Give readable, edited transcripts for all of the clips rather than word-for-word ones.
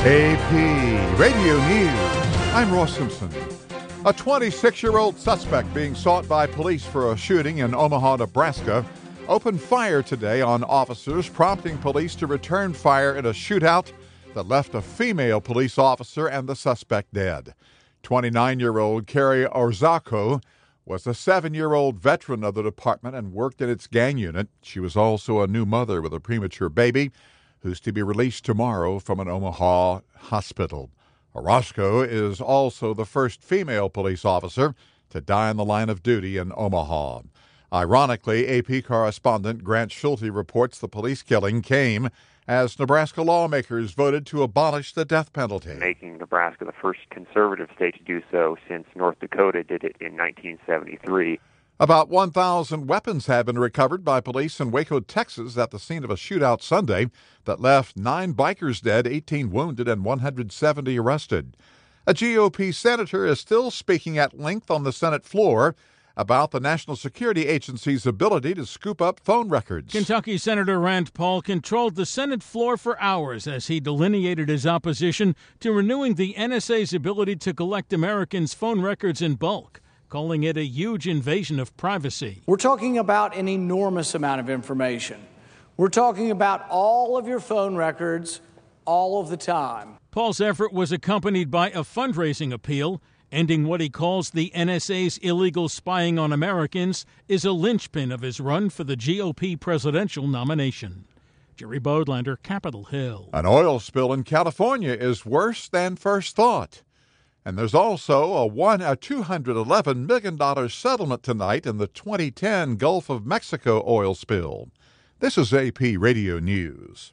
AP Radio News. I'm Ross Simpson. A 26-year-old suspect being sought by police for a shooting in Omaha, Nebraska, opened fire today on officers, prompting police to return fire in a shootout that left a female police officer and the suspect dead. 29-year-old Carrie Orzako was a 7-year-old veteran of the department and worked in its gang unit. She was also a new mother with a premature baby who's to be released tomorrow from an Omaha hospital. Orozco is also the first female police officer to die in the line of duty in Omaha. Ironically, AP correspondent Grant Schulte reports the police killing came as Nebraska lawmakers voted to abolish the death penalty, making Nebraska the first conservative state to do so since North Dakota did it in 1973. About 1,000 weapons have been recovered by police in Waco, Texas, at the scene of a shootout Sunday that left 9 bikers dead, 18 wounded, and 170 arrested. A GOP senator is still speaking at length on the Senate floor about the National Security Agency's ability to scoop up phone records. Kentucky Senator Rand Paul controlled the Senate floor for hours as he delineated his opposition to renewing the NSA's ability to collect Americans' phone records in bulk, calling it a huge invasion of privacy. We're talking about an enormous amount of information. We're talking about all of your phone records all of the time. Paul's effort was accompanied by a fundraising appeal, ending what he calls the NSA's illegal spying on Americans is a linchpin of his run for the GOP presidential nomination. Jerry Bodlander, Capitol Hill. An oil spill in California is worse than first thought. And there's also a $211 million settlement tonight in the 2010 Gulf of Mexico oil spill. This is AP Radio News.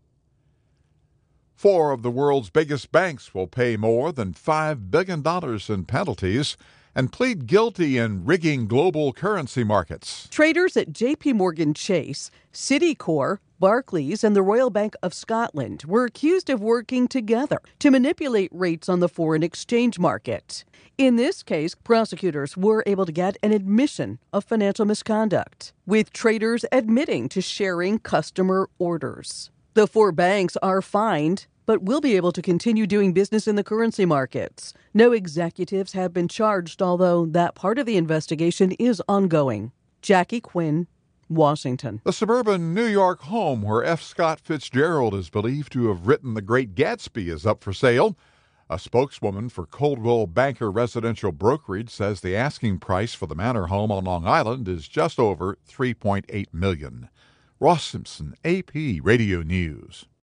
4 of the world's biggest banks will pay more than $5 billion in penalties and plead guilty in rigging global currency markets. Traders at J.P. Morgan Chase, Citicorp, Barclays, and the Royal Bank of Scotland were accused of working together to manipulate rates on the foreign exchange market. In this case, prosecutors were able to get an admission of financial misconduct, with traders admitting to sharing customer orders. The 4 banks are fined, but will be able to continue doing business in the currency markets. No executives have been charged, although that part of the investigation is ongoing. Jackie Quinn, Washington. The suburban New York home where F. Scott Fitzgerald is believed to have written The Great Gatsby is up for sale. A spokeswoman for Coldwell Banker Residential Brokerage says the asking price for the manor home on Long Island is just over $3.8 million. Ross Simpson, AP Radio News.